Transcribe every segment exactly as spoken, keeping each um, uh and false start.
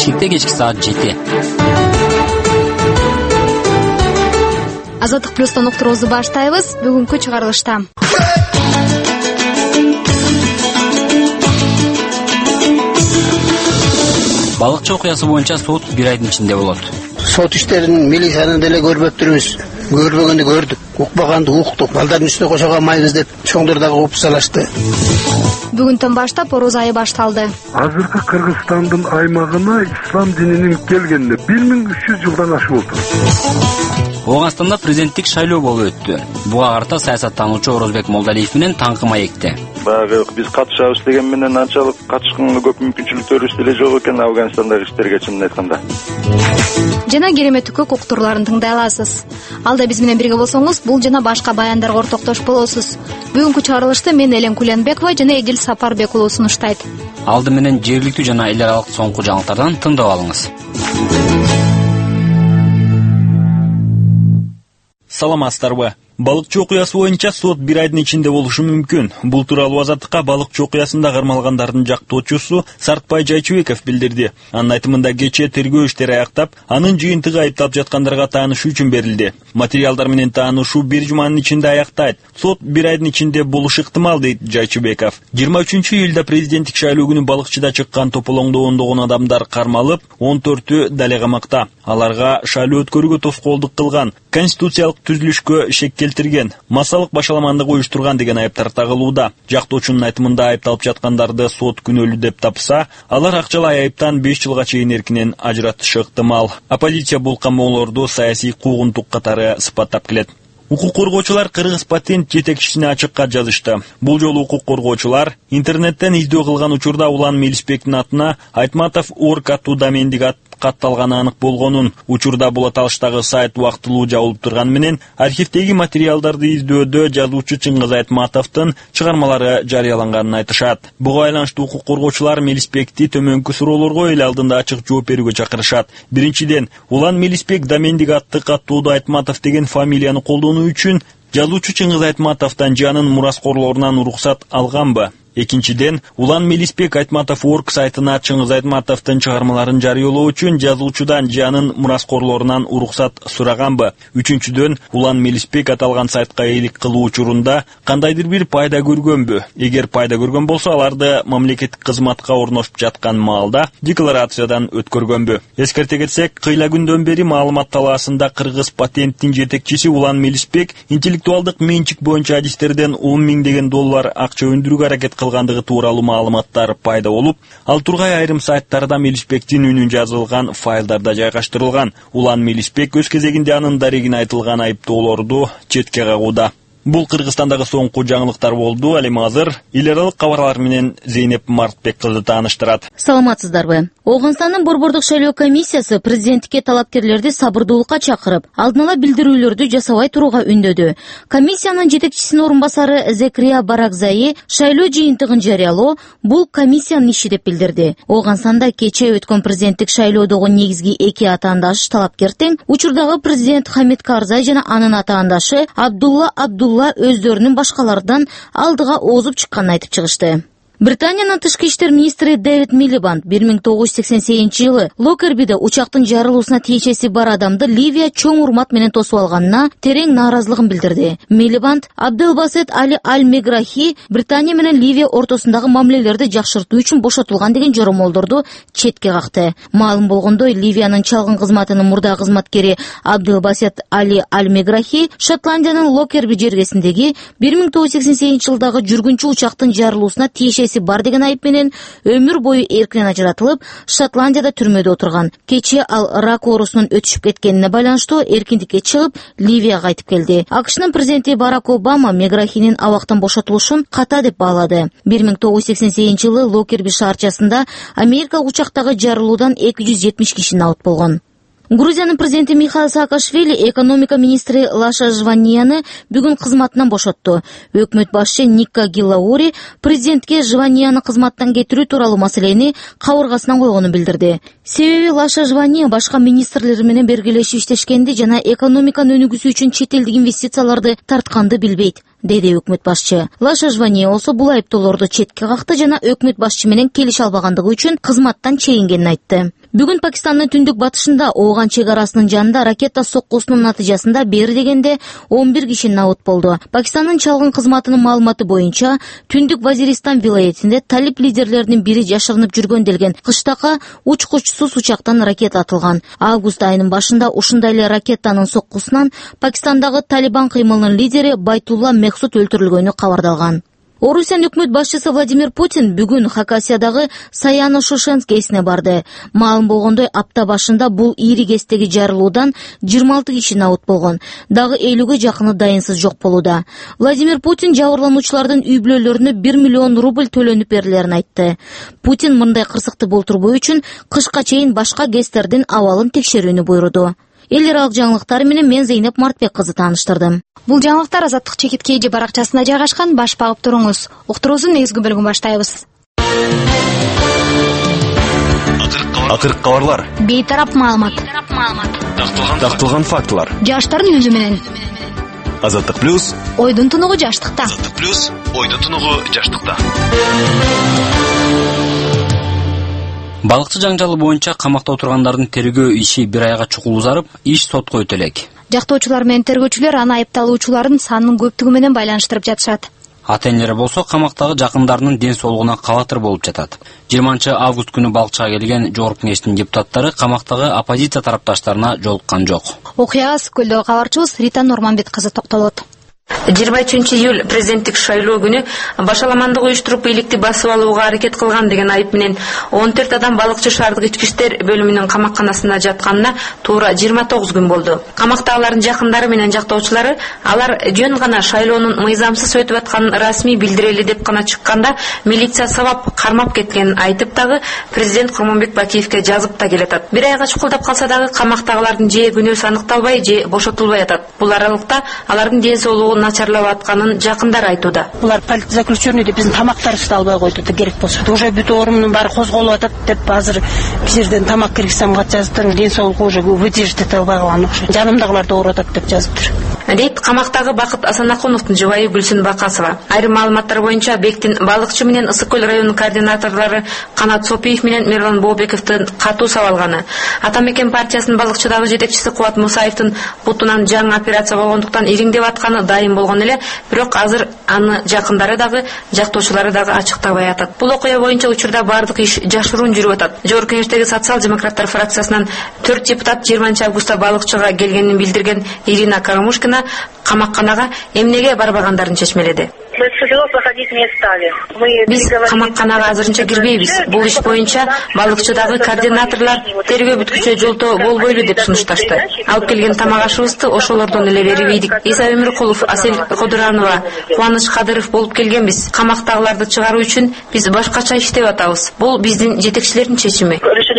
Бишкекте кечки саат жети. Азаттык плюстан уктуруубузду баштайбыз. Бүгүнкү чыгарылышта Балыкчы окуясы боюнча сот бир айдын ичинде болот. Сот иштерин милицияны деле көрбөп турбуз. Көрбөгөндү көрдүк, укпаганды уктук. Балдардын үстүнө кошо калмайбыз деп чоңдор дагы уп салышты. Бүгүндөн баштап ороз айы башталды. Азыркы Кыргызстандын аймагына ислам дининин келгенине бир миң үч жүз жылдан ашып болду. Оганстанда президенттик шайлоо болуп өттү. Буга карата саясаттануучу Орозбек Молдалиев менен таңкы маекти. Баягы биз катышабыз деген менен анчалык катышканга көп мүмкүнчүлүктөрүбүз деле жок экен Афганстандагы иштерге чынын айтканда. Жана кереметтүү уктурларын тыңдай аласыз. Алда биз менен бирге болсоңуз, бул жана башка баяндарга ортоктош болосуз. Бүгүнкү чыгарылышты мен Элен Кулянбекова жана Эдил Сапарбек уулу сунуштайт. Алды менен жергиликтүү жана эл аралык соңку жаңылыктардан тыңдап алыңыз. Саламатсыздарбы? Балыкчы окуясы боюнча сот бир айдын ичинде болушу мүмкүн. Бул тууралуу Азаттыкка балыкчы окуясында кармалгандардын жактоочусу Сартбай Жайчыбеков билдирди. Анын айтымында кечээ тергөө иштери аяктап, анын жыйынтыгы айыпталып жаткандарга таанышуу үчүн берилди. Материалдар менен таанышуу бир жуманын ичинде аяктайт. Сот бир айдын ичинде болушу ыктымал, дейт Жайчыбеков. жыйырма үчүнчү июлда президенттик шайлоо күнү балыкчыда чыккан тополоңдо ондогон адамдар кармалып, он төртү дале камакта. Аларга шайлоо өткөрүүгө тоскоолдук кылган, конституциялык түзүлүшкө шек келтирген, массалык башаламандык уюштурган деген айыптар тагылууда. Жактоочунун айтымында айыпталып жаткандарды сот күнөөлүү деп тапса, алар акчалай айыптан беш жылга чейин эркинен ажыратышы ыктымал. Оппозиция бул камоолорду саясий куугунтук катары сыпаттап келет. Укук коргоочулар Кыргыз патент жетекчисине ачык кат жазышты. Бул жолу укук коргоочулар интернеттен издөө кылган учурда Улан Мелисбектин атына Айтматов орг аттуу домендик ат катталганы анык болгонун, учурда бул аталыштагы сайт убактылуу жабылып турганы менен архивдеги материалдарды издөөдө жазуучу Чыңгыз Айтматовдун чыгармалары жарыяланганын айтышат. Буга байланыштуу укук коргоочулар Мелисбекти төмөнкү суроолорго эл алдында ачык жооп берүүгө чакырышат. Биринчиден, Улан Мелисбек домендик атты каттоодо Айтматов деген фамилияны колдонуу үчүн жазуучу Чыңгыз Айтматовдон жанын мураскорлорунан уруксат алганбы? Экинчиден, Улан Мелисбек Айтматов орг сайтына Чыңгыз Айтматовдун чыгармаларын жарыялоо үчүн жазуучудан жанын мураскорлорунан уруксат сураганбы? Үчүнчүдөн, Улан Мелисбек аталган сайткаээлик кылуу учурунда кандайдыр бир пайда көргөнбү? Эгер пайда көргөн болсо, аларды мамлекеттик кызматка орношуп жаткан маалда декларациядан өткөргөнбү? Эскерте кетсек, кыйла күндөн бери маалымат талаасында Кыргыз патенттин жетекчиси Улан Мелисбек интеллектуалдык менчик боюнча адистерден он миңдеген доллар акча өндүрүүгө аракет кылгандыгы тууралуу маалыматтар пайда болуп, ал тургай айрым сайттарда Мелисбектин үнүн жазылган файлдарда жайгаштырылган. Улан Мелисбек өз кезегинде анын дарегине айтылган айыптоолорду четке кагууда. Бул Кыргызстандагы соңку жаңылыктар болду. Ал эми азыр эл аралык кабарлар менен Зейнеп Мартбек кызы тааныштырат. Саламатсыздарбы? Оганстандын борбордук шайлоо комиссиясы президенттикке талапкерлерди сабырдуулукка чакырып, алдын ала билдирүүлөрдү жасабай турууга үндөдү. Комиссиянын жетекчисинин орун басары Зекрия Баракзайы шайлоо жыйынтыгын жарыялоо бул комиссиянын иши деп билдирди. Оганстанда кечээ өткөн президенттик шайлоодогу негизги эки атаандаш талапкер тең, учурдагы президент Хамид Карзай жана анын атаандашы Абдулла Абдулла өздөрүнүн башкалардан алдыга оозуп чыкканын айтып чыгышты. Британиянын тышкы иштер министри Дэвид Милибанд бир миң тогуз жүз сексен сегизинчи жылы Локербиде учактын жарылуусуна тиешеси бар адамды Ливия чоң урмат менен тосуп алганына терең нааразылыгын билдирди. Милибанд Абделбасет Али Аль-Меграхи Британия менен Ливия ортосундагы мамилелерди жакшыртуу үчүн бошотулган деген жоромолдорду четке какты. Маалым болгондой, Ливиянын чалгын кызматынын мурда кызматкери Абделбасет Али Аль-Меграхи Шотландиянын Локерби жергесиндеги бир миң тогуз жүз сексен сегизинчи жылдагы жүргүнчү учактын жарылуусуна тиешеси бар деген айып менен өмүр бою эркинен ажыратылып, Шотландияда түрмөдө отурган. Кечээ ал рак оорусунун өтүшүп кеткенине байланыштуу эркиндикке чыгып, Ливияга кайтып келди. АКШнын президенти Барак Обама Меграхинин абактан бошотулушун ката деп баалады. бир миң тогуз жүз сексен сегизинчи жылы Локерби шаарчасында Америка учактагы жарылуудан эки жүз жетимиш киши наут болгон. Грузиянын президенти Михаил Саакашвили экономика министри Лаша Жванияны бүгүн кызматынан бошотту. Өкмөт башчы Никка Гиллаури президентке Жванияны кызматтан кетирүү тууралуу маселени кабыргасынан койгонун билдирди. Себеби Лаша Жвания башка министрлер менен бергелешип иштешкенди жана экономиканы өнүгүүсү үчүн чет элдик инвестицияларды тартканды билбейт, деди өкмөт башчы. Лаша Жвания болсо бул айыптоолорду четке какты жана өкмөт башчы менен келише албагандыгы үчүн кызматтан чегингенин айтты. Бүгүн Пакистандын түндүк батышында Ооган чек арасынын жанында ракета соккусунун натыйжасында бери дегенде он бир киши набыт болду. Пакистандын чалгын кызматынын маалыматы боюнча, түндүк Вазиристан вилаятинде талиб лидерлеринин бири жашырынып жүргөн делген кыштакка учкучсуз учактан ракета атылган. Август айынын башында ушундай эле ракетанын соккусунан Пакистандагы Талибан кыймылынын лидери Байтулла Мехсуд өлтүрүлгөнү кабардалган. Орусиян өкмөт башчысы Владимир Путин бүгүн Хакасиядагы Саяно-Шушенск кесине барды. Маалым болгондой, апта башында бул ири кестеги жарылуудан жыйырма алты киши набыт болгон. Дагы элүүгө жакыны дайынсыз жок болууда. Владимир Путин жабырлануучулардын үй бүлөлөрүнө бир миллион рубль төлөнүп берилерин айтты. Путин мындай кырсыкты болтурбоо үчүн кышка чейин башка кестердин абалын текшерүүнү буйруду. Эл аралык жаңылыктар менен мен Зейнеп Мартбек кызы тааныштырдым. Бул жаңылыктар Азаттык чекит кейжи баракчасында жайгашкан. Баш багып туруңуз. Уктуруубуздун негизги бөлүгүн баштайбыз. Акыркы кабарлар. Бейтарап маалымат. Такталган фактылар. Жаштардын үнү менен. Азаттык плюс. Ойдун тунугу жаштыкта. Азаттык плюс. Ойдун тунугу жаштыкта. Балыкчы жаңжалы боюнча камакта отургандардын тергөө иши бир айга чукул узарып, иш сотко өтө элек. Жактоочулар менен тергөөчүлөр аны айыпталуучулардын санынын көптүгү менен байланыштырып жатышат. Ата-энелер болсо камактагы жакындарынын ден соолугуна кабатыр болуп жатат. жыйырманчы август күнү балыкчыга келген Жогорку Кеңештин депутаттары камактагы оппозиция тарапташтарына жолуккан жок. Окуяга Сүкөлдөгү кабарчыбыз Рита Нурманбет кызы токтолот. жыйырма үчүнчү июль президенттик шайлоо күнү башаламандык уюштуруп бийликти басып алууга аракет кылган деген айып менен он төрт адам балыкчы шаардык ички иштер бөлүмүнүн камакканасында жатканына туура жыйырма тогуз күн болду. Камактагылардын жакындары менен жактоочулары алар жөн гана шайлоонун мыйзамсыз өтүп атканын расмий билдирели деп гана чыкканда милиция сабап кармап кеткенин айтып дагы президент Курманбек Бакиевке жазып да келатат. Бир айга чукулдап калса дагы камактагылардын же күнөөсү аныкталбай, же бошотулбай атат. Бул аралыкта алардын ден соолугу начарлап атканын жакындары айтууда. Булар политзаключенный деп биздин тамактарыбызды албай койду да керек болсо. Уже бүт оорумдун баары козголуп атат деп азыр бизерден тамак киргизсем кат жазыптыр. Ден соолугу уже выдержать ете албай калган окшойт. Жанымдагылар да ооруп атат деп жазыптыр. Дейт камактагы Бакыт Асанакуновдун жубайы Гүлсүн Бакасова. Айрым маалыматтар боюнча Бектин балыкчы менен Ысык көл районунун координаторлору Канат Сопиев менен Мирлан Бообековдун катуу сабалганы. Атамекен партиясынын балыкчыдагы жетекчиси Кубат Мусаевдин бутунан жаңы операция болгондуктан ириңдеп атканы дайым болгон эле, бирок азыр аны жакындары дагы, жактоочулары дагы ачыктабай атат. Бул окуя боюнча учурда бардык иш жашыруун жүрүп атат. Жогорку Кеңештеги социал-демократтар фракциясынан төрт депутат жыйырманчы августта балыкчыга келгенин билдирген Ирина Карамушкина камакканага эмнеге барбагандарын чечмеледи. Биз камакканага азырынча кирбейбиз. Бул иш боюнча балыкчыдагы координаторлор тергөө бүткүчө жолтоо болбойлу деп сунушташты. Алып келген тамак ашыбызды ошолордон эле берип ийдик. Иса Өмүркулов, Асел Кодуранова, Кубаныч Кадыров болуп келгенбиз. Камактагыларды чыгаруу үчүн биз башкача иштеп атабыз. Бул биздин жетекчилердин чечими.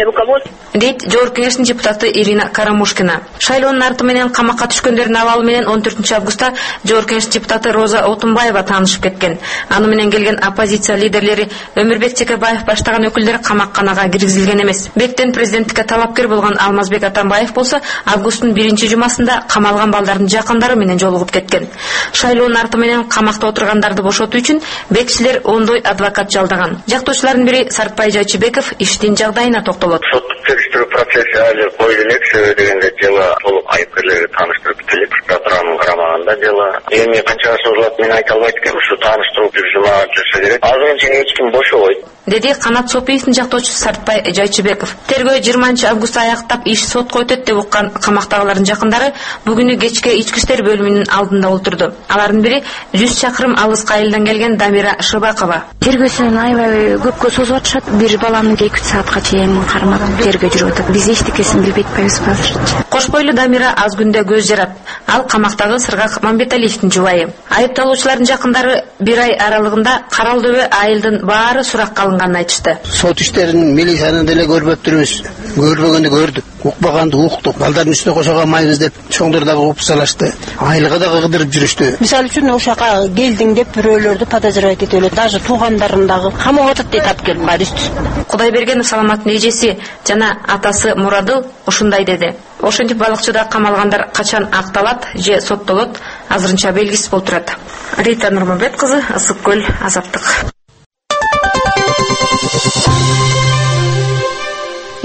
Дейт Жогорку Кеңештин депутаты Ирина Карамушкина. Шайлоонун арты менен камакка түшкөндөрдүн абалы менен он төртүнчү августта Жогорку Кеңештин депутаты Роза Отунбаева таанышып кеткен. Аны менен келген оппозиция лидерлери Өмүрбек Чекебаев баштаган өкүлдөр камакканага киргизилген эмес. Бектен президенттикке талапкер болгон Алмазбек Атамбаев болсо августтун биринчи жумасында камалган балдардын жакындары менен жолугуп кеткен. Шайлоонун арты менен камакта отургандарды бошотуу үчүн бекчилер ондой адвокат жалдаган. Жактоочулардын бири Сартпай Жайчыбеков иштин жагдайына токтолот. Териштирүү процесси али коюлу элек дегенде жылы толук айыпкерлерди тааныштырып келип, прокуратуранын карамагында жылы. Эми канчага созулат мен айта албайт экенмин. Ушу тааныштыруу бир жума жүрсө керек. Азырынча эч ким бошобойт. Деди Канат Сопиевдин жактоочусу Сартпай Жайчыбеков. Тергөө жыйырманчы августта аяктап иш сотко өтөт деп уккан камактагылардын жакындары бүгүнү кечке ички иштер бөлүмүнүн алдында отурду. Алардын бири жүз чакырым алыска айылдан келген Дамира Шыбакова. Тергөөсүн аябай көпкө созуп атышат. Бир баланы эки үч саатка чейин кармаган тергөө жүрүп атат. Биз эчтекесин билбей атпайбыз азырынча. Кош бойлуу Дамира аз күндө көз жарат. Ал камактагы Сыргак Мамбеталиевдин жубайы. Айыпталуучулардын жакындары бир ай аралыгында Карал дөбө айылдын баары суракка алынганын айтышты. Сот иштерин милицияны деле көрбөп турбуз. Көрбөгөндү көрдүк, укпаганды уктук. Балдардын үстүнө кошо калмайбыз деп чоңдор дагы уп салашты. Айлыга да кыдырып жүрүштү. Мисалы үчүн ошака келдиң деп бирөөлөрдү подозревать этип эле, даже туугандарын дагы камап атат дейт алып келип баары үстү. Кудайбергенов Саламаттын эжеси жана атасы Мурадыл ушундай деди. Ошентип балыкчыда камалгандар качан акталат же соттолот азырынча белгисиз болуп турат. Рита Нурманбет кызы, Ысык көл, Азаттык.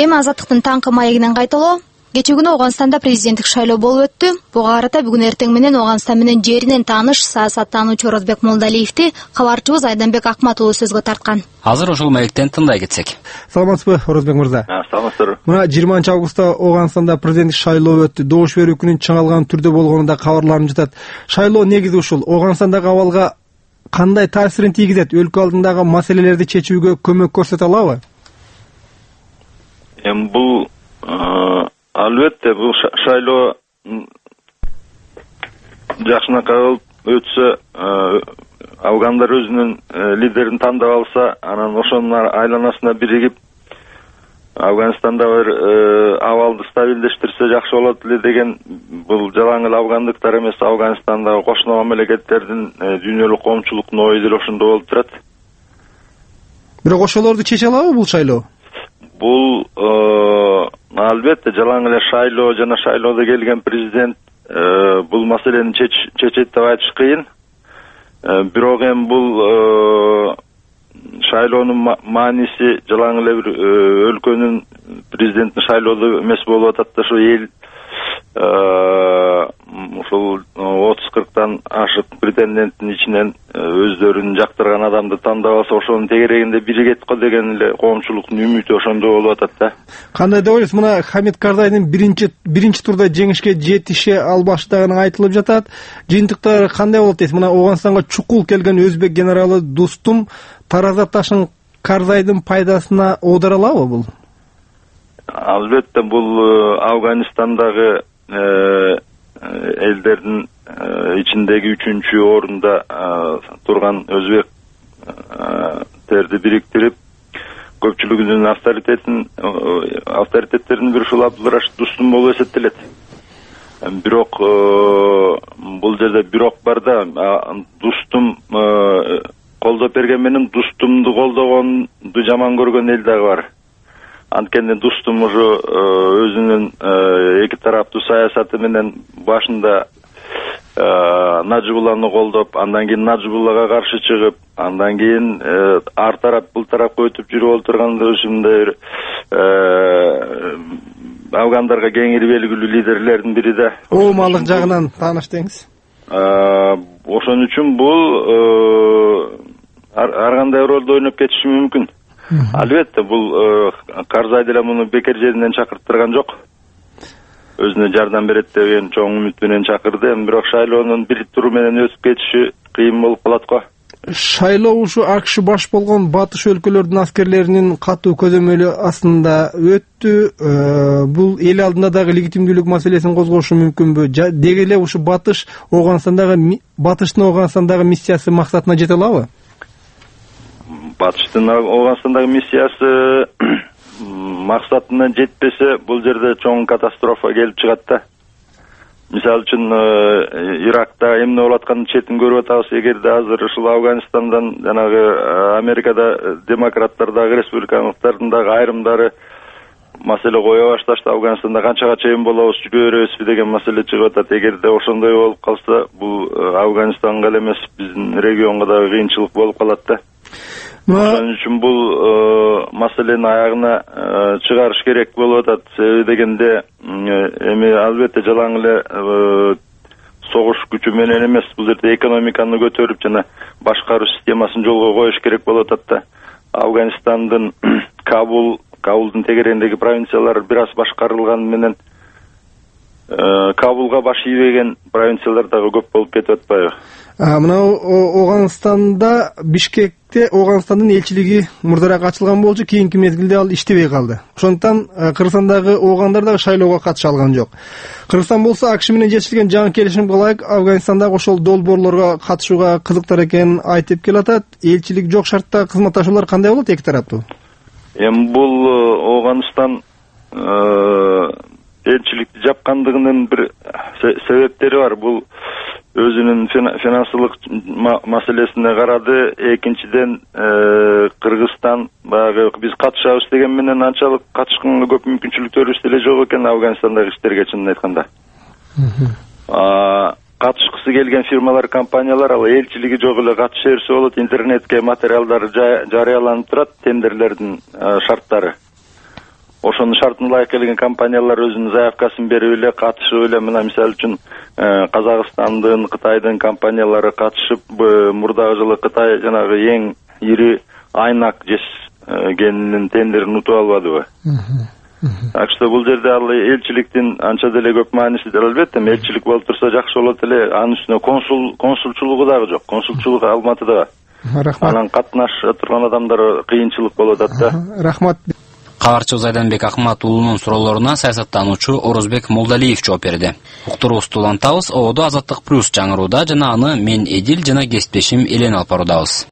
Эми Азаттыктын таңкы маегинен кайталоо. Кечээ күнү Ооганстанда президенттик шайлоо болуп өттү. Буга карата бүгүн эртең менен Ооганстан менен жеринен тааныш саясаттануучу Орозбек Молдалиевди кабарчыбыз Айданбек Акматулы сөзгө тарткан. Азыр ошол маектен тындай кетсек. Саламатсызбы, Орозбек мырза? Саламатсызбы. Мына жыйырманчы августта Ооганстанда президенттик шайлоо өттү. Добуш берүү күнүн чыңалган түрдө болгону да кабарланып жатат. Шайлоо негизи ушул. Ооганстандагы абалга кандай таасирин тийгизет? Өлкө алдындагы маселелерди чечүүгө көмөк көрсөтө алабы? Эми бул албетте бул шайлоо жакшынакай болуп өтсө, афгандар өзүнүн лидерин тандап алса, анан ошонун айланасына биригип Афганстанда бир абалды стабилдештирсе жакшы болот эле деген бул жалаң эле афгандыктар эмес, Афганстандагы кошуна мамлекеттердин дүйнөлүк коомчулуктун ою деле ошондо болуп турат. Бирок ошолорду чече алабы бул шайлоо? Бул албетте жалаң эле шайлоо жана шайлоодо келген президент бул маселени чечет деп айтыш кыйын. Бирок эми бул шайлоонун мааниси жалаң эле бир өлкөнүн президентин шайлоодо эмес болуп атат да, ошо эл ушул отуз кырктан ашык претенденттин ичинен өздөрүн жактырган адамды тандап алса, ошонун тегерегинде биригет го деген эле коомчулуктун үмүтү ошондо болуп атат да. Кандай деп ойлойсуз? Мына Хамид Карзайдын биринчи биринчи турда жеңишке жетише албаштыгы айтылып жатат. Жыйынтыктар кандай болот дейсиз? Мына Ооганстанга чукул келген өзбек генералы Дустум Тараза ташын Карзайдын пайдасына оодара алабы бул? Албетте бул Афганистандагы элдердин ичиндеги үчүнчү орунда турган өзбектерди бириктирип, көпчүлүгүнүн авторитетин авторитеттерин бир ушул Абдулрашид Дустум болуп эсептелет. Бирок бул жерде бирок бар да, Дустум колдоп берген менен Дустумду колдогонду жаман көргөн эл дагы бар. Анткени Дустум уже өзүнүн эки тараптуу саясаты менен башында Нажибулланы колдоп, андан кийин Нажибуллага каршы чыгып, андан кийин ар тарап бул тарапка өтүп жүрүп отурганда ушундай афгандарга кеңири белгилүү лидерлердин бири да. Оомалык жагынан тааныш деңиз. Ошон үчүн бул ар кандай ролду ойноп кетиши мүмкүн. Албетте бул Карзай деле муну бекер жеринен чакырттырган жок. Өзүнө жардам берет деген чоң үмүт менен чакырды. Эми бирок шайлоонун бир туру менен өтүп кетиши кыйын болуп калат го. Шайлоо ушу АКШ баш болгон батыш өлкөлөрдүн аскерлеринин катуу көзөмөлү астында өттү. Бул эл алдында дагы легитимдүүлүк маселесин козгошу мүмкүнбү? Деги эле ушу батыш Ооганстандагы батыштын Ооганстандагы миссиясы максатына жете алабы? Батыштын Ооганстандагы миссиясы максатына жетпесе, бул жерде чоң катастрофа келип чыгат да. Мисалы үчүн Иракта эмне болуп атканын четин көрүп атабыз. Эгерде азыр ушул Афганистандан жанагы Америкада демократтардагы, республикалыктардын дагы айрымдары маселе кое башташты, Афганистанда канчага чейин болобуз, жүрө беребизби деген маселе чыгып атат. Эгерде ошондой болуп калса, бул Афганистанга эле эмес, биздин регионго дагы кыйынчылык болуп калат да. Ошон үчүн бул маселени аягына чыгарыш керек болуп атат. Себеби дегенде эми албетте жалаң эле согуш күчү менен эмес, бул жерде экономиканы көтөрүп жана башкаруу системасын жолго коюш керек болуп атат да. Афганистандын Кабул, Кабулдун тегерегиндеги провинциялар бир аз башкарылган менен Кабулга баш ийбеген провинциялар дагы көп болуп кетип атпайбы? Мына Ооганстанда, Бишкекте Ооганстандын элчилиги мурдараак ачылган болчу, кийинки мезгилде ал иштебей калды. Ошондуктан Кыргызстандагы оогандар дагы шайлоого катыша алган жок. Кыргызстан болсо АКШ менен жетишилген жаңы келишимге ылайык Афганистандагы ошол долбоорлорго катышууга кызыктар экенин айтып келатат. Элчилик жок шартта кызматташуулар кандай болот эки тараптуу? Эми бул Ооганстан элчиликти жапкандыгынын бир себептери бар. Бул өзүнүн финансылык маселесине карады. Экинчиден Кыргызстан баягы биз катышабыз деген менен анчалык катышканга көп мүмкүнчүлүктөрүбүз деле жок экен Афганистандагы иштерге, чынын айтканда. Катышкысы келген фирмалар, компаниялар ал элчилиги жок эле катыша берсе болот. Интернетке материалдар жарыяланып турат, тендерлердин шарттары. ошонун шартына ылайык келген компаниялар өзүнүн заявкасын берип эле катышып эле мына мисалы үчүн Казакстандын, Кытайдын компаниялары катышып мурдагы жылы Кытай жанагы эң ири айнак жеш генинин тендерин утуп албадыбы? Так что бул жерде ал элчиликтин анча деле көп мааниси албетте, элчилик болуп турса жакшы болот эле. Анын үстүнө консул консулчулугу дагы жок. Консулчулук Алматыда. Рахмат. Анан катнаша турган адамдар кыйынчылык болуп атат да. Рахмат. Кабарчыбыз Айданбек Акмат уулунун суроолоруна саясаттануучу Орозбек Молдалиев жооп берди. Уктуруубузду улантабыз. Ободо Азаттык плюс жаңырууда жана аны мен Эдил жана кесиптешим Элен алып баруудабыз.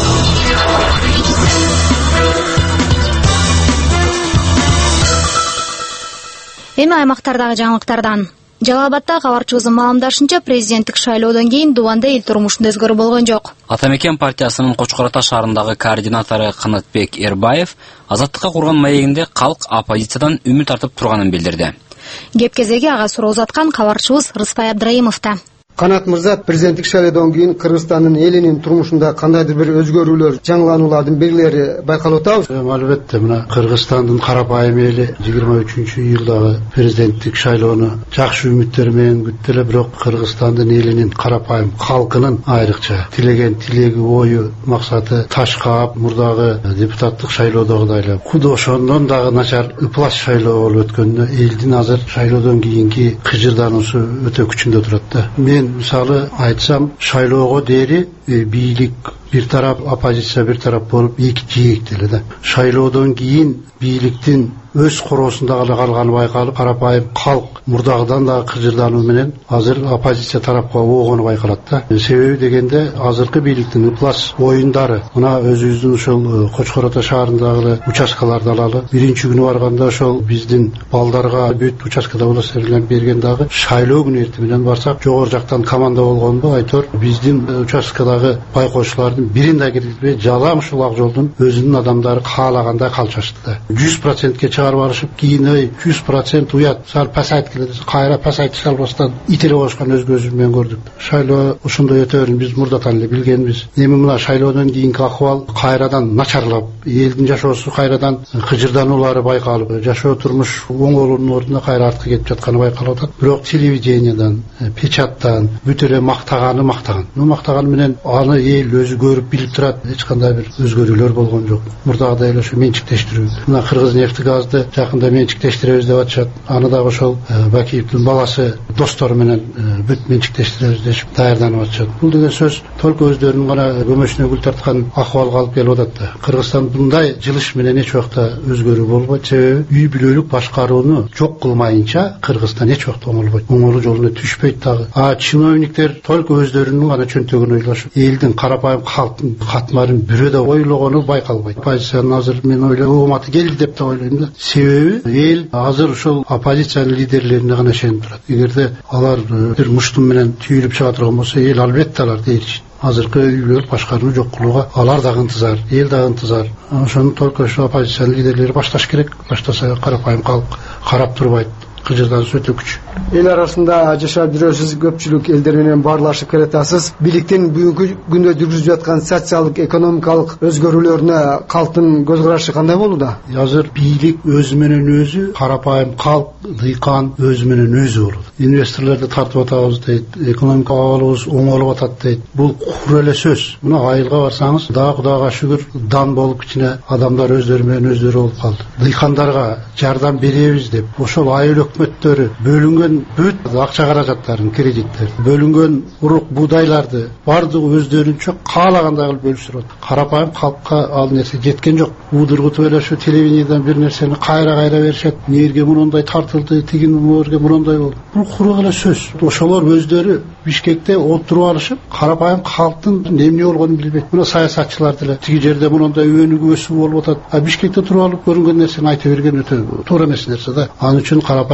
Эми аймактардагы жаңылыктардан. Жалал Абадда кабарчыбыздын маалымдашынча президенттик шайлоодон кийин Дубанда эл турмушунда өзгөрүү болгон жок. Атамекен партиясынын Кочкор Ата шаарындагы координатору Канатбек Эрбаев Азаттыкка курган маегинде калк оппозициядан үмүт артып турганын билдирди. Кеп кезеги ага суроо узаткан кабарчыбыз Рыспай Абдрайымовда. Канат мырза, президенттик шайлоодон кийин Кыргызстандын элинин турмушунда кандайдыр бир өзгөрүүлөр, жаңылануулардын белгилери байкалып атабы? Албетте, мына Кыргызстандын карапайым эли жыйырма үчүнчү жылдагы президенттик шайлоону жакшы үмүттөр менен күттү эле, бирок Кыргызстандын элинин карапайым калкынын айрыкча тилеген тилеги ою максаты таш каап мурдагы депутаттык шайлоодогудай эле куду ошондон дагы начар ыплас шайлоо болуп өткөндө элдин азыр шайлоодон кийинки кыжырдануусу өтө күчүндө турат да. Мен мисалы айтсам, шайлоого дери бийлик бир тарап, оппозиция бир тарап болуп эки жээктеле да. Шайлоодон кийин бийликтин өз короосунда гана калганы байкалып, карапайым калк мурдагыдан дагы кыжырдануу менен азыр оппозиция тарапка оогону байкалат да. Себеби дегенде азыркы бийликтин ыплас оюндары, мына өзүбүздүн ошол Кочкор Ата шаарындагы участкаларды алалы. Биринчи күнү барганда ошол биздин балдарга бүт участкада властьтер берген дагы шайлоо күнү эртең менен барсак, жогору жактан команда болгонбу, айтор биздин участкадагы байкоочулардын бирин да киргизбей, жалам ушул ак жолдун өзүнүн адамдары каалагандай калчашты да. жүз процентке чыгарып алышып, кийин ой жүз процент уят, сал пасайт келет, кайра пасайт салбастан ителе бошкан өз көзүм менен көрдүк. Шайлоо ошондой өтөрүн биз мурдатан эле билгенбиз. Эми мына шайлоодон кийинки акыбал кайрадан начарлап, элдин жашоосу кайрадан кыжырдануулары байкалып, жашоо турмуш оңолуунун ордуна кайра артка кетип жатканы байкалып атат. Бирок телевидениядан, печаттан бүт эле мактаганы мактаган. Ну мактаган менен аны эл өзү көрүп билип турат, эч кандай бир өзгөрүүлөр болгон жок. Мурдагыдай эле ошо менчиктештирүү. Мына Кыргыз нефти газды жакында менчиктештиребиз деп атышат. Аны дагы ошол Бакиевдин баласы достору менен бүт менчиктештиребиз деп даярданып атышат. Бул деген сөз только өздөрүнүн гана көмөшүнө гүл тарткан акыбалга алып келип атат да. Кыргызстан мындай жылыш менен эч убакта өзгөрүү болбойт. Себеби үй бүлөлүк башкарууну жок кылмайынча Кыргызстан эч убакта оңолбойт. Оңолуу жолуна түшпөйт дагы. А чиновниктер только өздөрүнүн гана чөнтөгүн ойлошуп, элдин карапайым калктын катмарын бирөө да ойлогону байкалбайт. Оппозициянын азыр мен ойлойм, ооматы келди деп да ойлойм да. Себеби эл азыр ушул оппозициянын лидерлерине гана ишенип турат. Эгерде алар бир муштум менен түйүлүп чыга турган болсо, эл албетте аларды ээрчит. Азыркы үйлөр башкарууну жок кылууга алар дагы ынтызар, эл дагы ынтызар. Ошону только ошо оппозициянын лидерлери башташ керек. Баштаса карапайым калк карап турбайт. Кыжырдануусу өтө күч. Эл арасында жашап жүрөсүз, көпчүлүк элдер менен баарлашып келатасыз. Бийликтин бүгүнкү күндө жүргүзүп жаткан социалдык, экономикалык өзгөрүүлөрүнө калктын көз карашы кандай болууда? Азыр бийлик өзү менен өзү, карапайым калк, дыйкан өзү менен өзү болот. Инвесторлорду тартып атабыз дейт, экономика абалыбыз оңолуп атат дейт. Бул кур эле сөз. Мына айылга барсаңыз, дагы Кудайга шүгүр, дан болуп кичине адамдар өздөрү менен өздөрү болуп калды. Дыйкандарга жардам беребиз деп, ошол айыл өкмөттөрү бөлүнгөн бүт акча каражаттарын, кредиттер, бөлүнгөн урук буудайларды бардыгы өздөрүнчө каалагандай кылып бөлүшүп атат. Карапайым калкка ал нерсе жеткен жок. Удургутуп эле ошо телевидениеден бир нерсени кайра-кайра беришет. Мээрге мындай тартылды, тигин мээрге мындай болду. Бул курук эле сөз. Ошолор өздөрү Бишкекте отуруп алышып, карапайым калктын эмне болгонун билбейт. Мына саясатчылар деле тиги жерде мындай өөнүгү өсүү болуп атат. А Бишкекте туруп алып көрүнгөн нерсени айта берген өтө туура эмес нерсе да. Ал үчүн карапайым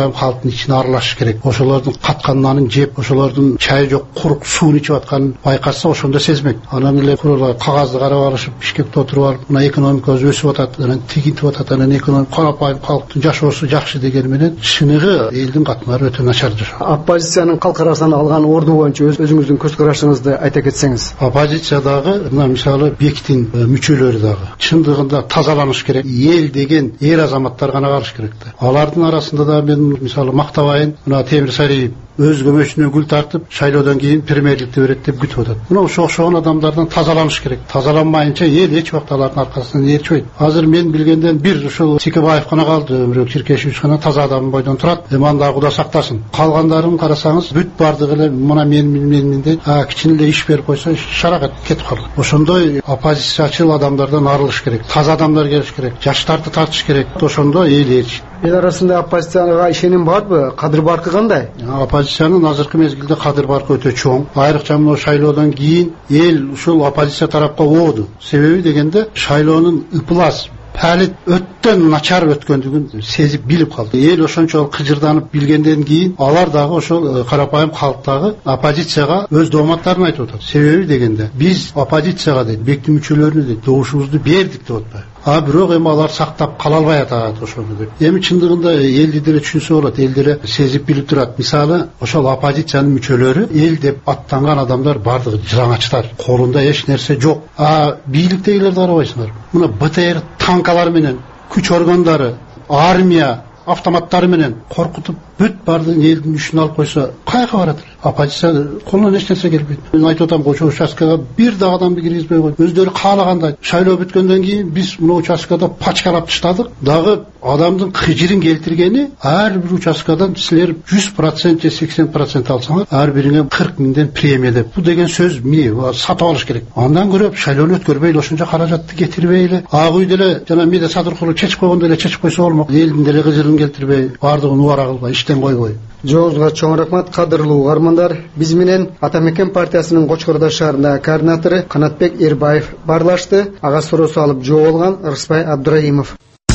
айым халктын ичине аралашыш керек. Ошолордун каткан нанын жеп, ошолордун чайы жок курук суун ичип атканын байкаса, ошондо сезмек. Анан эле курулар кагазды карап алышып, Бишкекте отуруп алып, мына экономикабыз өсүп атат, анан тигинтип атат, анан экономик карапайым халктын жашоосу жакшы дегени менен чыныгы элдин катмары өтө начар жашоо. Оппозициянын калк арасынан алган орду боюнча өзүңүздүн көз карашыңызды айта кетсеңиз. Оппозициядагы мына мисалы бектин мүчөлөрү дагы чындыгында тазаланыш керек. Эл деген эр азаматтар гана калыш керек да. Алардын арасында да мен мисалы мактабайын, мына Темир Сариев өз көмөчүнө гүл тартып, шайлоодон кийин премьерликти берет деп күтүп атат. Мына ошо окшогон адамдардан тазаланыш керек. Тазаланмайынча эл эч убакта алардын аркасынан ээрчбейт. Азыр мен билгенден бир ушул Тикебаев гана калды, бирок Чиркешевич гана таза адам бойдон турат. Эманда Кудай сактасын. Калгандарын карасаңыз, бүт бардыгы эле мына мен мен дейт, а кичине эле иш берип койсо шаракат кетип калат. Ошондой оппозициячыл адамдардан арылыш керек. Таза адамдар келиш керек. Жаштарды тартыш керек. Ошондо эл ээрчит. Эл арасында оппозицияга ишеним барбы? Кадыр баркы кандай? Оппозициянын азыркы мезгилде кадыр баркы өтө чоң. Айрыкча мына шайлоодон кийин эл ушул оппозиция тарапка ооду. Себеби дегенде шайлоонун ыплас палит өттөн начар өткөндүгүн сезип билип калды. Эл ошончолук кыжырданып билгенден кийин алар дагы ошол карапайым халктагы оппозицияга өз дооматтарын айтып атат. Себеби дегенде биз оппозицияга дейт, бектин мүчөлөрүнө дейт, добушубузду бердик деп атпайбы. А бирок эми алар сактап кала албай атат ошону деп. Эми чындыгында элди деле түшүнсө болот, эл деле сезип билип турат. Мисалы, ошол оппозициянын мүчөлөрү эл деп аттанган адамдар бардыгы жыраңачтар. Колунда эч нерсе жок. А бийликтегилерди карабайсыңар. Мына БТР танкалары менен, күч органдары, армия автоматтары менен коркутуп бүт бардыгын элдин үчүн алып койсо каяка барат? Оппозиция колунан эч нерсе келбейт. Мен айтып атам, ошол участкага бир да адамды киргизбей койду. Өздөрү каалагандай. Шайлоо бүткөндөн кийин биз мына участкада пачкалап таштадык. Дагы адамдын кыжырын келтиргени ар бир участкадан силер жүз процент же сексен процент алсаңар, ар бириңе кырк миңден премия деп. Бул деген сөз эмне? Сатып алыш керек. Андан көрөп шайлоону өткөрбөй эле ошончо каражатты кетирбей эле, ак үйдө эле жана Миде Садыркулов чечип койгондой эле чечип койсо болмок. Элдин деле кыжырын келтирбей, бардыгын убара кылбай, иштен койбой. Жообузга чоң рахмат, кадырлуу угармандар. Биз менен Ата Мекен партиясынын Кочкордо шаарындагы координатору Канатбек Эрбаев барлашты. Ага суроосу алып жооп алган Ырысбай Абдыраимов.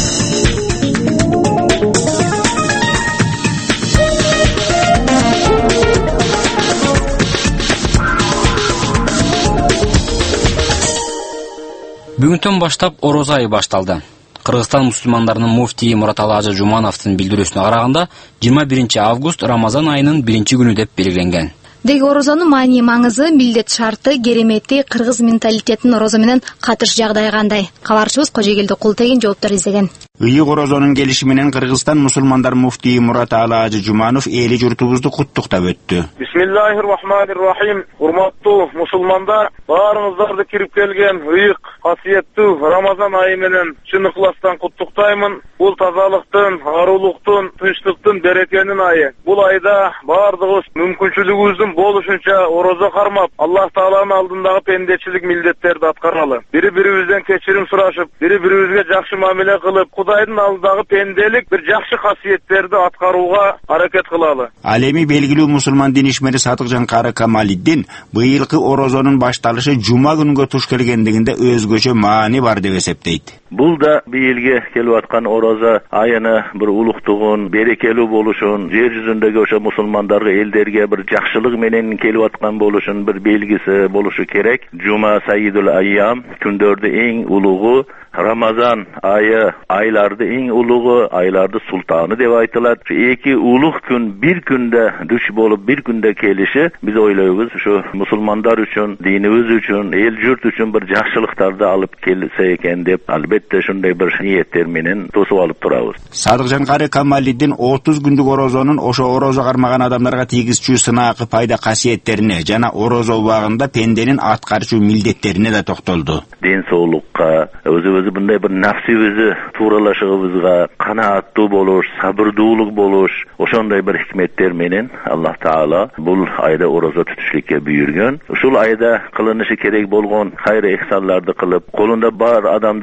Бүгүнтөн баштап орозо айы башталды. Кыргызстан мусулмандарынын муфтии Мураталы Ажы Жумановдун билдирүүсүнө караганда, жыйырма биринчи август Рамазан айынын биринчи күнү деп белгиленген. Деги орозонун маани маңызы, милдет шарты, керемети, кыргыз менталитетин орозо менен катыш жагдайы кандай? Кабарчыбыз Кожегелди Култегин жооптор издеген. Ыйык орозонун келиши менен Кыргызстан мусулмандар муфтии Мураталы Ажы Жуманов эли журтубузду куттуктап өттү. Бисмиллахир-рахманир-рахим. Урматтуу мусулмандар, баарыңыздарды кирип келген ыйык, касиеттүү Рамазан айы менен чын ыкластан куттуктаймын. Бул тазалыктын, арулуктун, тынчтыктын, берекенин айы. Бул айда баардыгыбыз мүмкүнчүлүгүбүздүн болушунча орозо кармап, Аллах Тааланын алдындагы пендечилик милдеттерди аткаралы. Бири-бирибизден кечирим сурашып, бири-бирибизге жакшы мамиле кылып, Кудайдын алдындагы пенделик бир жакшы касиеттерди аткарууга аракет кылалы. Ал эми белгилүү мусулман дин ишмери Садыкжан Кары Камалиддин быйылкы орозонун башталышы жума күнгө туш келгендигинде өзгөчө маани бар деп эсептейт. Бул да быйылгы келип аткан орозо айыны бир улуктугун, берекелүү болушун, жер жүзүндөгү ошо мусулмандарга, элдерге бир жакшылык менен келип аткан болушун бир белгиси болушу керек. Жума Сайидул Айям, күндөрдү эң улугу, Рамазан айы айларды эң улугу, айларды султаны деп айтылат. Эки улуг күн бир күндө душ болуп, бир күндө келиши биз ойлойбуз, ушу мусулмандар үчүн, динибиз үчүн, эл журт үчүн бир жакшылыктарды алып келсе экен деп, албетте ушундай бир ниеттер менен тосуп алып турабыз. Садыкжан Кары Камалиддин отуз күндүк орозонун ошо орозо кармаган адамдарга тийгизчү сынаакы пайда касиеттерине жана орозо убагында пенденин аткарчу милдеттерине да токтолду. Ден соолукка, өзүбүз мындай бир нафсибизди тууралашыгыбызга канааттуу болуш, сабырдуулук болуш, ошондой бир хикметтер менен Аллах Таала бул айда орозо тутушлекке буйргөн. Ушул айда кылынышы керек болгон хайыр ихсанларды кылып, колунда бар адамдар зекет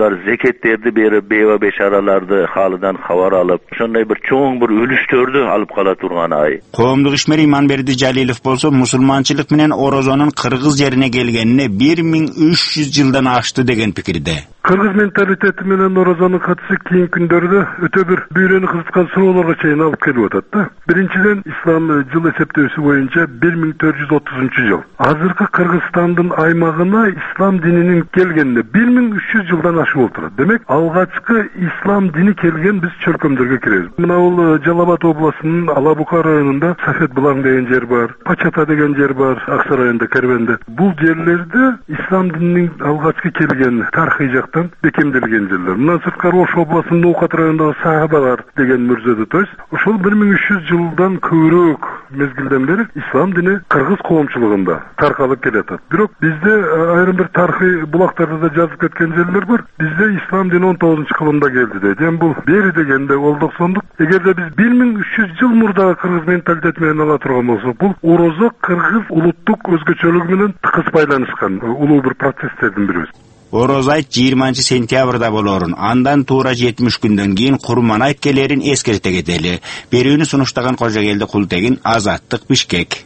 мамлекеттерди берип, бева бешараларды халыдан кабар алып, ошондой бир чоң бир үлүштөрдү алып кала турган ай. Коомдук ишмер Иманберди Жалилов болсо, мусулманчылык менен орозонун кыргыз жерине келгенине бир миң үч жүз жылдан ашты деген пикирде. Кыргыз менталитети менен орозонун катышы кийин күндөрдө өтө бир бүйрөнү кызыткан суроолорго чейин алып келип атат да. Биринчиден, ислам жыл эсептөөсү боюнча бир миң төрт жүз отузунчу жыл. Азыркы Кыргызстандын аймагына ислам дининин келгенине бир миң үч жүз жылдан ашып отурат. Демек, алгачкы ислам дини келген биз чөлкөмдөргө киребиз. Мына бул Жалал Абад областынын Алабука районунда Сафет Булаң деген жер бар, Пачата деген жер бар, Аксай районунда Кербенде. Бул жерлерде ислам дининин алгачкы келген тарыхый бекемделген жерлер. Мына сырткары Ош областынын Ноокат районундагы Сахабалар деген мүрзөдө, то есть ошол бир миң үч жүз жылдан көбүрөөк мезгилден бери ислам дини кыргыз коомчулугунда таркалып келатат. Бирок бизде айрым бир тарыхый булактарда да жазып кеткен жерлер бар. Бизде ислам дини он тогузунчу кылымда келди дейт. Эми бул бери дегенде ол токсондук. Эгерде биз бир миң үч жүз жыл мурдагы кыргыз менталитети менен ала турган болсок, бул орозо кыргыз улуттук өзгөчөлүгү менен тыкыз байланышкан улуу бир процесстердин бири. Ороз айт жыйырманчы сентябрда болорун, андан туура жетимиш күндөн кийин Курман айт келерин эскерте кетели. Берүүнү сунуштаган Кожогелди Култегин, Азаттык, Бишкек.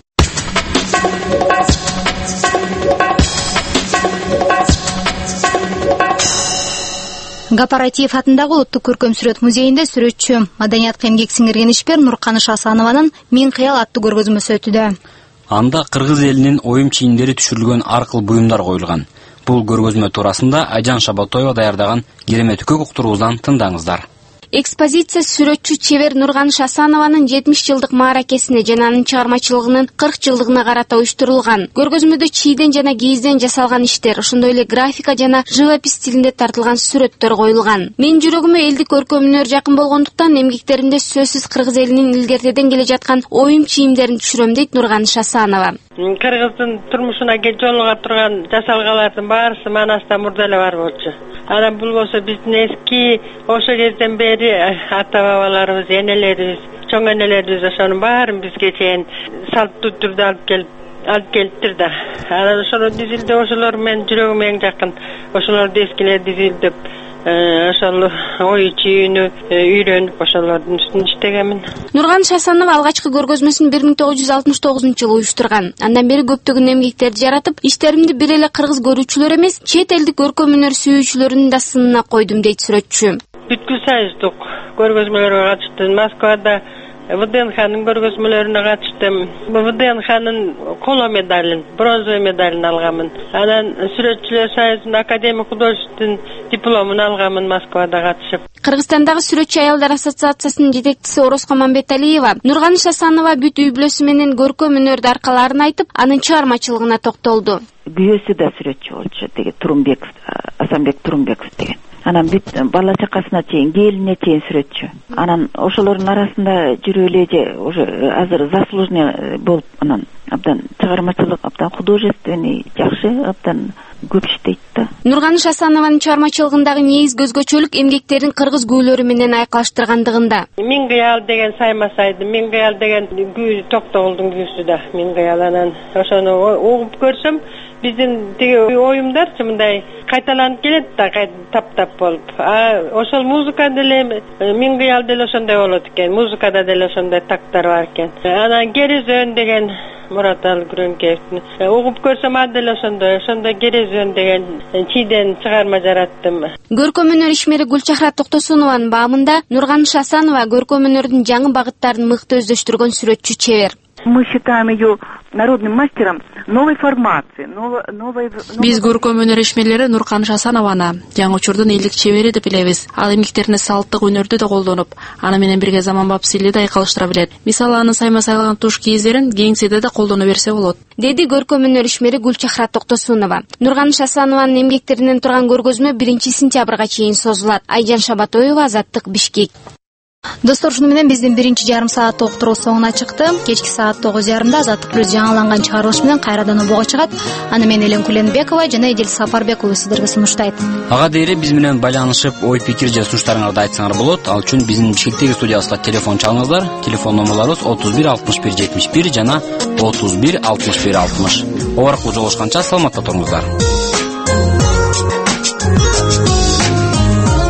Гапаратиев атындагы Улуттук көркөм сүрөт музейинде сүрөтчү, маданиятка эмгек сиңирген ишмер Нурканыш Асанованын «Мен кыял» аттуу көргөзмөсү өтүүдө. Анда кыргыз элинин оюм чийиндери түшүрүлгөн аркыл буюмдар коюлган. Бул көргөзмө туурасында Айжан Шабатоева даярдаган керемет үкүк уктуруубуздан тыңдаңыздар. Экспозиция сүрөтчү чебер Нурканыш Асанованын жетимиш жылдык мааракесине жана анын чыгармачылыгынын кырк жылдыгына карата уюштурулган. Көргөзмөдө чийден жана кийизден жасалган иштер, ошондой эле графика жана живопись стилинде тартылган сүрөттөр коюлган. Менин жүрөгүмө элдик көркөм өнөр жакын болгондуктан эмгектеримде сөзсүз кыргыз элинин илгертеден келе жаткан оюм чийимдерин түшүрөм, дейт Нурканыш Асанова. Кыргыздын турмушуна жолуга турган жасалгалардын баарысы манасында мурда эле бар болчу. Анан бул болсо биздин эски ошо кезден бери ата бабаларыбыз, энелерибиз, чоң энелерибиз ошонун баарын бизге чейин салттуу түрдө алып келип алып келиптир да. Анан ошону дизилдеп, ошолор менин жүрөгүмө эң жакын. Ошолорду эскилер дизилдеп, ошол ою чүйүүнү үйрөнүп, ошолордун үстүнө иштегенмин. Нурканыш Асанова алгачкы көргөзмөсүн бир миң тогуз жүз алтымыш тогузунчу жылы уюштурган. Андан бери көптөгөн эмгектерди жаратып, иштеримди бир эле кыргыз көрүүчүлөр эмес, чет элдик көркөм өнөр сүйүүчүлөрүнүн да сынына койдум, дейт сүрөтчү. Бүткүл союздук көргөзмөлөргө катыштым. Москвада вэ дэ эн ханын көргөзмөлөрүнө катыштым. вэ дэ эн ханын коло медалын, бронзовый медалын алганмын. Анан сүрөтчүлөр союзунун академик художественный дипломун алганмын Москвада катышып. Кыргызстандагы сүрөтчү аялдар ассоциациясынын жетекчиси Орозко Мамбеталиева Нурканыш Асанова бүт үй бүлөсү менен көркөм өнөрдү аркалаарын айтып, анын чыгармачылыгына токтолду. Күйөөсү да сүрөтчү болчу, деги Турумбеков, Асанбек Турумбеков деген. Анан бүт бала чакасына чейин, келине чейин сүрөтчү. Анан ошолордун арасында жүрүп эле же уже азыр заслуженный болуп, анан абдан чыгармачылык, абдан художественный, жакшы, абдан көп иштейт да. Нурканыш Асанованын чыгармачылыгындагы негизги өзгөчөлүк эмгектерин кыргыз күүлөрү менен айкалыштыргандыгында. Мин кыял деген сайма сайды, мин кыял деген күү Токтогулдун күүсү да, мин кыял. Анан ошону угуп көрсөм, биздин тиги оюмдарчы мындай кайталанып келет да, таптап болуп. А ошол музыка деле, мин кыял деле ошондой болот экен, музыкада деле ошондой тактар бар экен. Анан Керезөн деген Мураталы Күрөңкеевдин угуп көрсөм деле ошондой, ошондой Керезөн деген чийден чыгарма жараттым. Көркөм өнөр ишмери Гүлчахра Токтосунованын баамында Нурканыш Асанова көркөм өнөрдүн жаңы багыттарын мыкты өздөштүргөн сүрөтчү чебер. Мы считаем ее народным мастером новой формации, новой... Биз көркөм өнөр ишмерлери Нурканыш Асанованы жаңы учурдун элдик чебери деп билебиз. Ал эмгектерине салттык өнөрдү да колдонуп, аны менен бирге заманбап стилди да айкалыштыра билет. Мисалы, анын сайма сайлаган туш кийиздерин кеңседе да колдоно берсе болот, деди көркөм өнөр ишмери Гүлчахра Токтосунова. Нурканыш Асанованын эмгектеринен турган көргөзмө биринчи сентябрга чейин созулат. Айжан Шабатоева, Азаттык, Бишкек. Достор, шуну менен биздин биринчи жарым сааттык уктуруу соңуна чыкты. Кечки саат тогуз жарымда Азаттык плюс жаңыланган чыгарылыш менен кайрадан обого чыгат. Аны мен Элен Куленбекова жана Эдил Сапарбек уулу сиздерге сунуштайт. Ага дейре биз менен байланышып, ой пикир же сунуштарыңарды айтсаңар болот. Ал үчүн биздин Бишкектеги студиябызга телефон чалыңыздар. Телефон номерларыбыз отуз бир алтымыш бир жетимиш бир жана отуз бир алтымыш бир алтымыш. Ого аркылуу жолугушканча саламатта туруңуздар.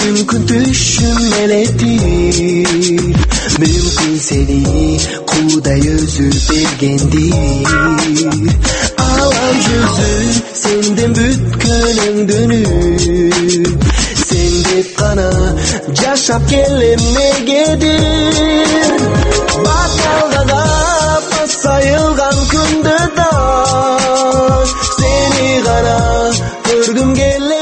мүмкүн түшүм элетир, мүмкүн сени Кудай өзү бергендир. Алам жүзү сенден бүткөн өңдөнүп, сен деп гана жашап келем негедир. Баталгага сайылган күндө да сени гана көргүм келет.